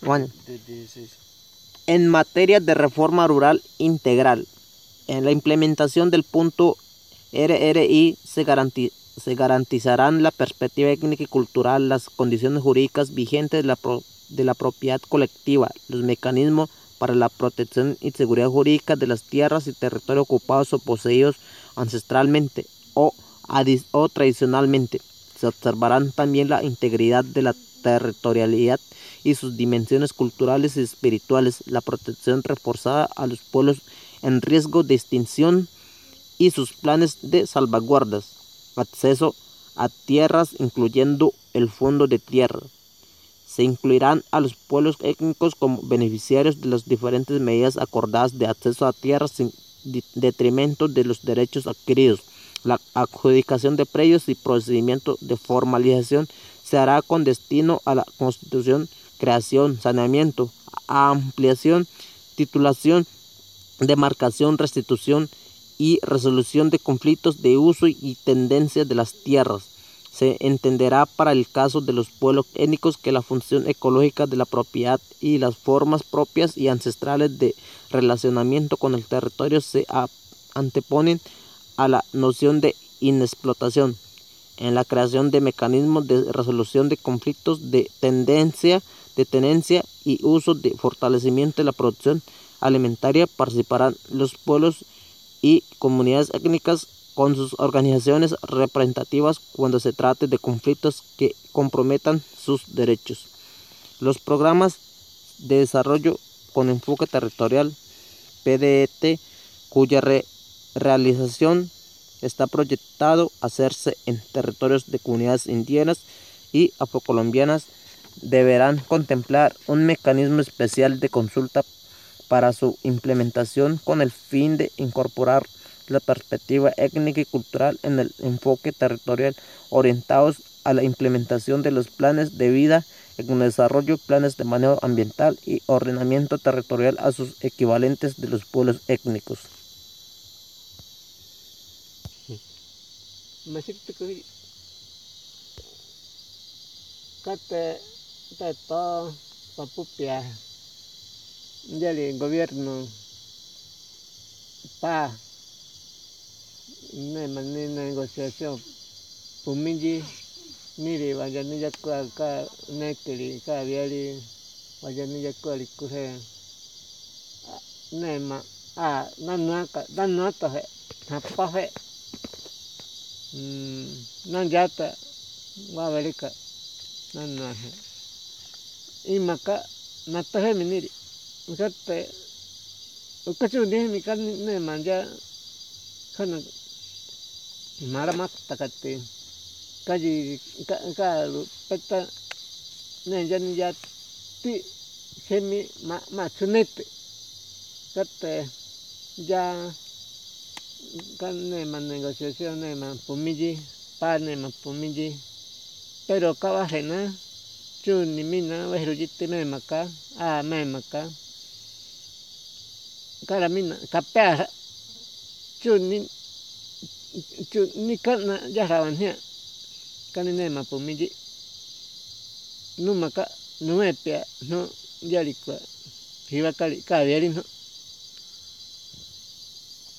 Bueno, de 16. en materia de reforma rural integral, en la implementación del punto RRI se garantizarán la perspectiva étnica y cultural, las condiciones jurídicas vigentes de la propiedad colectiva, los mecanismos para la protección y seguridad jurídica de las tierras y territorios ocupados o poseídos ancestralmente o tradicionalmente. Se observarán también la integridad de la territorialidad y sus dimensiones culturales y espirituales, la protección reforzada a los pueblos en riesgo de extinción y sus planes de salvaguardas, acceso a tierras incluyendo el fondo de tierra. Se incluirán a los pueblos étnicos como beneficiarios de las diferentes medidas acordadas de acceso a tierras sin detrimento de los derechos adquiridos. La adjudicación de predios y procedimiento de formalización se hará con destino a la constitución, creación, saneamiento, ampliación, titulación, demarcación, restitución y resolución de conflictos de uso y tendencia de las tierras. Se entenderá para el caso de los pueblos étnicos que la función ecológica de la propiedad y las formas propias y ancestrales de relacionamiento con el territorio se anteponen a la noción de inexplotación. En la creación de mecanismos de resolución de conflictos de tenencia y uso de fortalecimiento de la producción alimentaria participarán los pueblos y comunidades étnicas con sus organizaciones representativas cuando se trate de conflictos que comprometan sus derechos. Los programas de desarrollo con enfoque territorial PDET, cuya realización está proyectado a hacerse en territorios de comunidades indígenas y afrocolombianas, deberán contemplar un mecanismo especial de consulta para su implementación con el fin de incorporar la perspectiva étnica y cultural en el enfoque territorial orientados a la implementación de los planes de vida en el desarrollo, planes de manejo ambiental y ordenamiento territorial a sus equivalentes de los pueblos étnicos. El gobierno pa ne negociación pumiji miri vayani ya ka nekeli ka viali vayani ya kuali kuhe nema nanua to he hapa he nanjata wavelika nanua he imaka natahe miniri ukate ukachuni mika ne manja kana maramat takate kaji ka peta ne jani ya ti semi ma chunete kate ya kan ne man negociación ne man pumiji pa ne man pumiji pero kawajena chuni mina wehrujitte me maka me maka karamina kapea chuni kana yarawanhia kanine mapumiji numaka nuepia no yarikwa hiwakali kaviari no